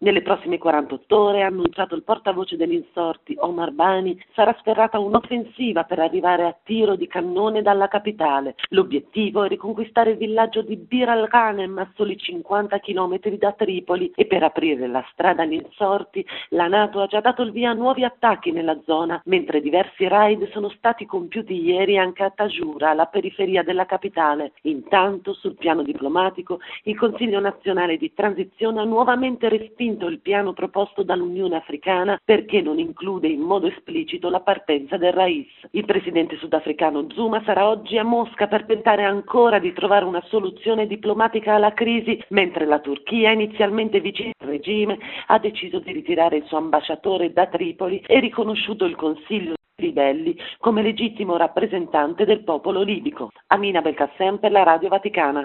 Nelle prossime 48 ore, ha annunciato il portavoce degli insorti Omar Bani, sarà sferrata un'offensiva per arrivare a tiro di cannone dalla capitale. L'obiettivo è riconquistare il villaggio di Bir al-Ghanem a soli 50 km da Tripoli e per aprire la strada agli insorti la NATO ha già dato il via a nuovi attacchi nella zona, mentre diversi raid sono stati compiuti ieri anche a Tajura, alla periferia della capitale. Intanto, sul piano diplomatico, il Consiglio nazionale di transizione ha nuovamente respinto il piano proposto dall'Unione Africana perché non include in modo esplicito la partenza del Rais. Il presidente sudafricano Zuma sarà oggi a Mosca per tentare ancora di trovare una soluzione diplomatica alla crisi, mentre la Turchia, inizialmente vicina al regime, ha deciso di ritirare il suo ambasciatore da Tripoli e riconosciuto il Consiglio dei ribelli come legittimo rappresentante del popolo libico. Amina Belkacem per la Radio Vaticana.